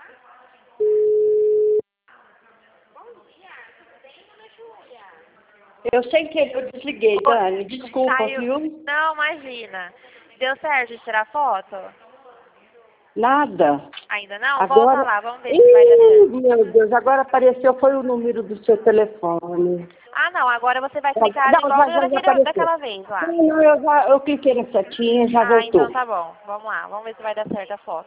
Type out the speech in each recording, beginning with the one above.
Eu sem querer, eu desliguei, Dani. Desculpa, Saiu. viu? Não, imagina. Deu certo de tirar foto? Nada. Ainda não? Agora... Volta lá, vamos ver se vai dar certo. Meu Deus, agora apareceu, foi o número do seu telefone. Ah, não, agora você vai clicar Não, igual já apareceu. daquela vez lá. Não, eu cliquei na setinha, já Ah, voltou. então tá bom. Vamos lá, vamos ver se vai dar certo a foto.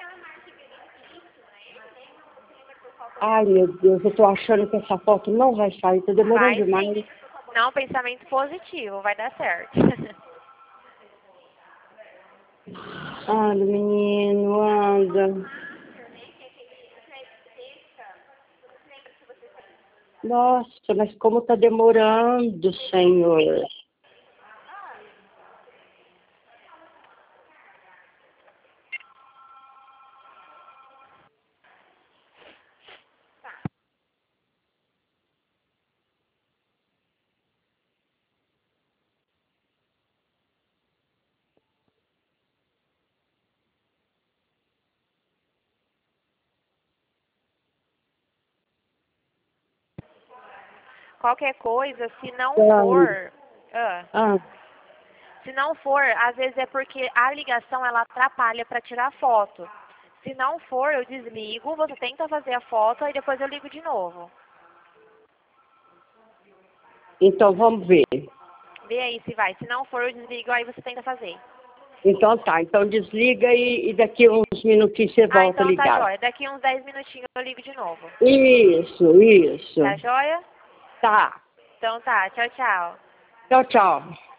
Ai, meu Deus, eu tô achando que essa foto não vai sair, tá demorando Vai demais. sim. Não, pensamento positivo, vai dar certo. Anda, menino, anda. Nossa, mas como tá demorando, Senhor. Qualquer coisa, se não Dani. for... Ah, se não for, às vezes é porque a ligação ela atrapalha para tirar foto. Se não for, eu desligo, você tenta fazer a foto e depois eu ligo de novo. então vamos ver. Vê aí se vai. Se não for, eu desligo, aí você tenta fazer. Então tá, então desliga e daqui uns minutinhos você Ah, volta a então tá ligar. jóia. Daqui uns 10 minutinhos eu ligo de novo. Isso, isso. Tá jóia? Tá. Então tá, tchau, tchau. Tchau, tchau.